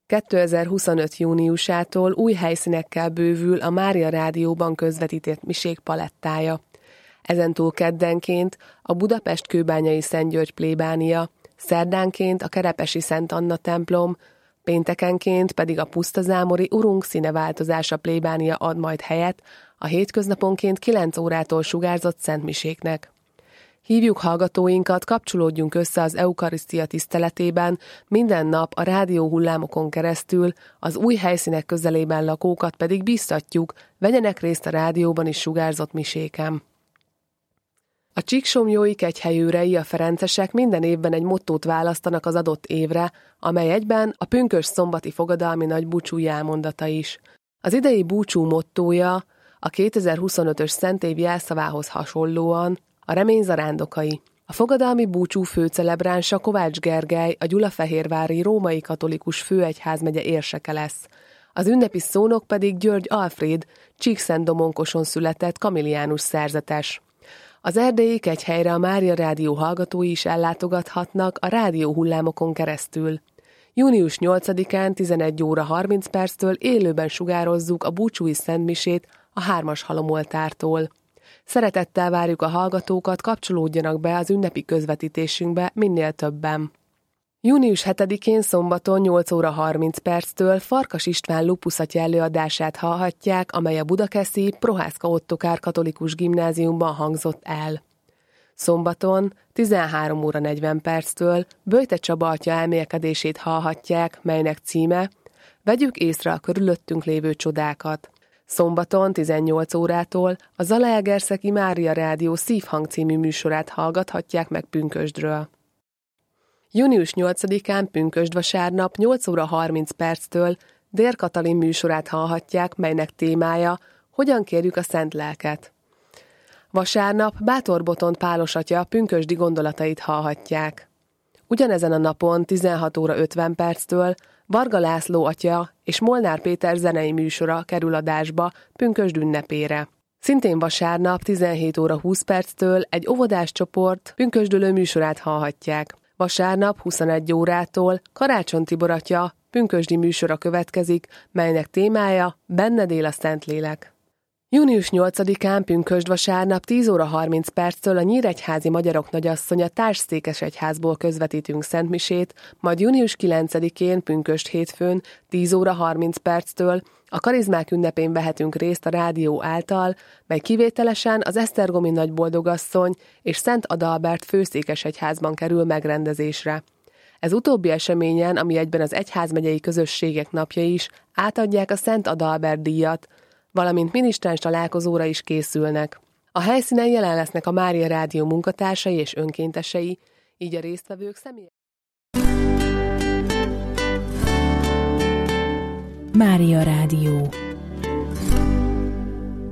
2025. júniusától új helyszínekkel bővül a Mária Rádióban közvetített misék palettája. Ezentúl keddenként a Budapest-kőbányai Szent György plébánia, szerdánként a Kerepesi Szent Anna templom, péntekenként pedig a pusztazámori Urunk színeváltozása plébánia ad majd helyet a hétköznaponként 9 órától sugárzott szentmiséknek. Hívjuk hallgatóinkat, kapcsolódjunk össze az eukarisztia tiszteletében, minden nap a rádió hullámokon keresztül, az új helyszínek közelében lakókat pedig bíztatjuk, vegyenek részt a rádióban is sugárzott miséken. A csíksomlyói kegyhelyőrei, a ferencesek minden évben egy mottót választanak az adott évre, amely egyben a pünkösd szombati fogadalmi nagy búcsú jelmondata is. Az idei búcsú mottója a 2025-ös szentév jelszavához hasonlóan a remény zarándokai. A fogadalmi búcsú főcelebránsa Kovács Gergely, a gyulafehérvári római katolikus főegyházmegye érseke lesz. Az ünnepi szónok pedig György Alfréd, Csíkszentdommonkoson született kamiliánus szerzetes. Az erdélyi kegyhelyre a Mária Rádió hallgatói is ellátogathatnak a rádió hullámokon keresztül. Június 8-án 11 óra 30 perctől élőben sugározzuk a búcsúi szentmisét a 3-as halomoltártól. Szeretettel várjuk a hallgatókat, kapcsolódjanak be az ünnepi közvetítésünkbe minél többen. Június 7-én szombaton 8 óra 30 perctől Farkas István Lupusatya előadását hallhatják, amely a budakeszi Prohászka Ottokár katolikus gimnáziumban hangzott el. Szombaton 13 óra 40 perctől Böjte Csaba atya elmélkedését hallhatják, melynek címe Vegyük észre a körülöttünk lévő csodákat. Szombaton 18 órától a Zalaegerszegi Mária Rádió Szívhang című műsorát hallgathatják meg pünkösdről. Június 8-án pünkösdvasárnap 8 óra 30 perctől Dér Katalin műsorát hallhatják, melynek témája Hogyan kérjük a Szent Lelket. Vasárnap Bátor Botond Pálos atya pünkösdi gondolatait hallhatják. Ugyanezen a napon 16 óra 50 perctől Varga László atya és Molnár Péter zenei műsora kerül adásba pünkösd ünnepére. Szintén vasárnap 17 óra 20 perctől egy óvodás csoport pünkösdölő műsorát hallhatják. Vasárnap 21 órától Karácsony Tibor atya pünkösdi műsora következik, melynek témája Benned él a Szentlélek. Június 8-án pünkösdvasárnap 10 óra 30 perctől a Nyíregyházi Magyarok Nagyasszonya Társszékesegyházból közvetítünk szentmisét, majd június 9-én pünkösd hétfőn 10 óra 30 perctől a Karizmák ünnepén vehetünk részt a rádió által, mely kivételesen az Esztergomi Nagyboldogasszony és Szent Adalbert főszékesegyházban kerül megrendezésre. Ez utóbbi eseményen, ami egyben az egyházmegyei közösségek napja is, átadják a Szent Adalbert díjat, valamint minisztráns találkozóra is készülnek. A helyszínen jelen lesznek a Mária Rádió munkatársai és önkéntesei, így a résztvevők személyes. Mária Rádió.